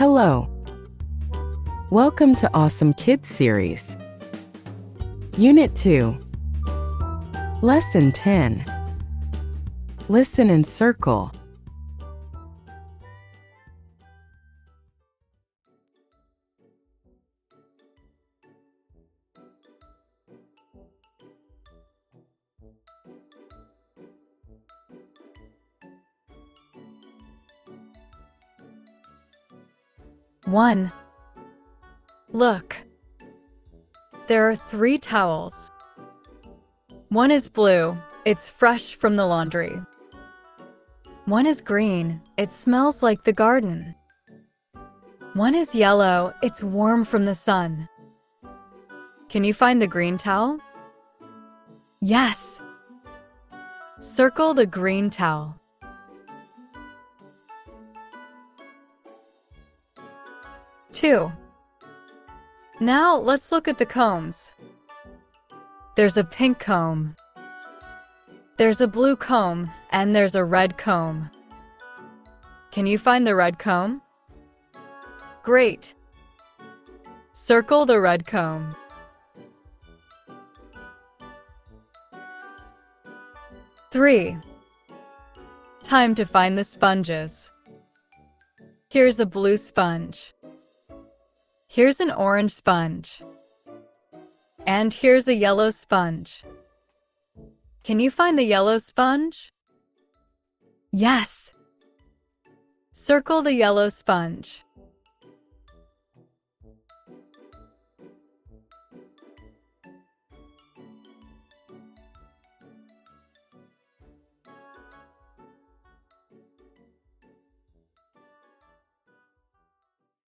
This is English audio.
Hello. Welcome to Awesome Kids Series. Unit 2. Lesson 10. Listen and circle. One. Look. There are 3 towels. One is blue. It's fresh from the laundry. One is green. It smells like the garden. One is yellow. It's warm from the sun. Can you find the green towel? Yes. Circle the green towel. 2. Now let's look at the combs. There's a pink comb. There's a blue comb, and there's a red comb. Can you find the red comb? Great. Circle the red comb. 3. Time to find the sponges. Here's a blue sponge. Here's an orange sponge. And here's a yellow sponge. Can you find the yellow sponge? Yes. Circle the yellow sponge.